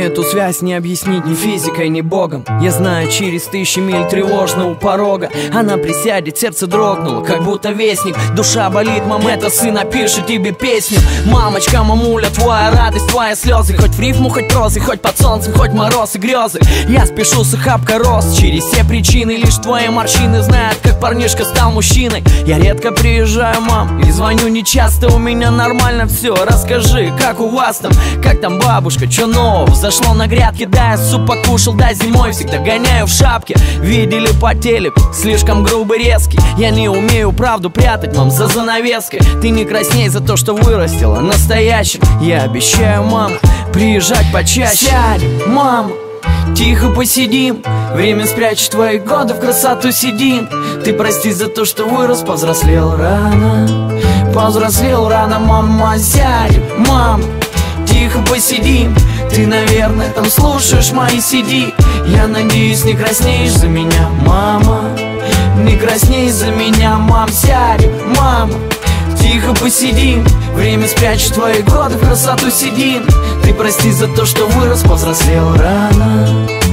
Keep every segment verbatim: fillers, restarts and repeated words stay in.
эту связь не объяснить ни физикой, ни богом. Я знаю, через тысячи миль тревожно у порога она присядет, сердце дрогнуло, как будто вестник. Душа болит, мам, это сын напишет тебе песню. Мамочка, мамуля, твоя радость, твои слезы. Хоть в рифму, хоть прозы, хоть под солнцем, хоть мороз и грезы. Я спешу с охапка роз через все причины. Лишь твои морщины знают, как парнишка стал мужчиной. Я редко приезжаю, мам, и звоню нечасто. У меня нормально все, расскажи, как у вас там? Как там бабушка, чё нового? Зашло на грядке, да, я суп покушал, да, зимой всегда гоняю в шапке. Видели по телеку, слишком грубый, резкий. Я не умею правду прятать, мам, за занавеской. Ты не красней за то, что вырастила настоящим. Я обещаю, мам, приезжать почаще. Сядь, мам, тихо посидим. Время спрячет твои годы, в красоту сидим. Ты прости за то, что вырос, повзрослел рано. Повзрослел рано, мама, сядь, мам, тихо посидим. Ты, наверное, там слушаешь мои си ди. Я надеюсь, не краснеешь за меня, мама. Не красней за меня, мам, сядь, мама, тихо посидим. Время спрячет твои годы, в красоту сидим. Ты прости за то, что вырос, повзрослел рано.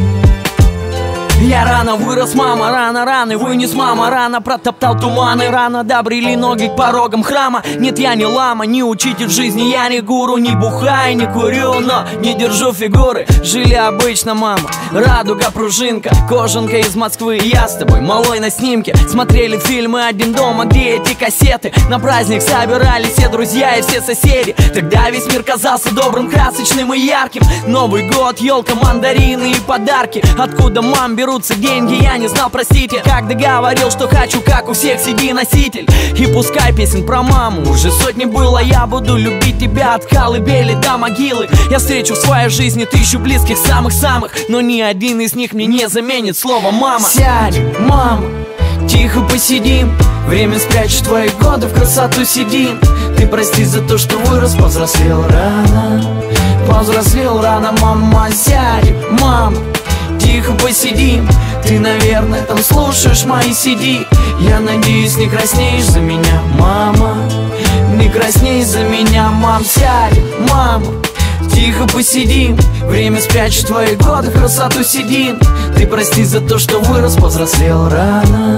Я рано вырос, мама, рано-рано вынес, мама, рано протоптал туманы, рано добрели ноги к порогам храма. Нет, я не лама, не учитель жизни, я не гуру, не бухаю, не курю, но не держу фигуры. Жили обычно, мама, радуга, пружинка, кожанка из Москвы. Я с тобой, малой, на снимке. Смотрели фильмы «Один дома», где эти кассеты. На праздник собирались все друзья и все соседи. Тогда весь мир казался добрым, красочным и ярким. Новый год, елка, мандарины и подарки. Откуда мам берут деньги, я не знал, простите. Как договорил, что хочу, как у всех, си ди-носитель. И пускай песен про маму уже сотни было, я буду любить тебя от колыбели до могилы. Я встречу в своей жизни тысячу близких, самых-самых, но ни один из них мне не заменит слово мама. Сядь, мама, тихо посидим. Время спрячет твои годы, в красоту сидим. Ты прости за то, что вырос, повзрослел рано. Повзрослел рано, мама, сядь, мама, тихо посидим. Ты, наверное, там слушаешь мои си ди. Я надеюсь, не краснеешь за меня, мама. Не красней за меня, мам, сядь, мама, тихо посидим. Время спрячет твои годы, в красоту сидим. Ты прости за то, что вырос, повзрослел рано.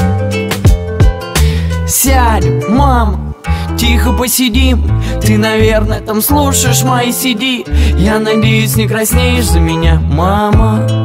Сядь, мама, тихо посидим. Ты, наверное, там слушаешь мои си ди. Я надеюсь, не краснеешь за меня, мама.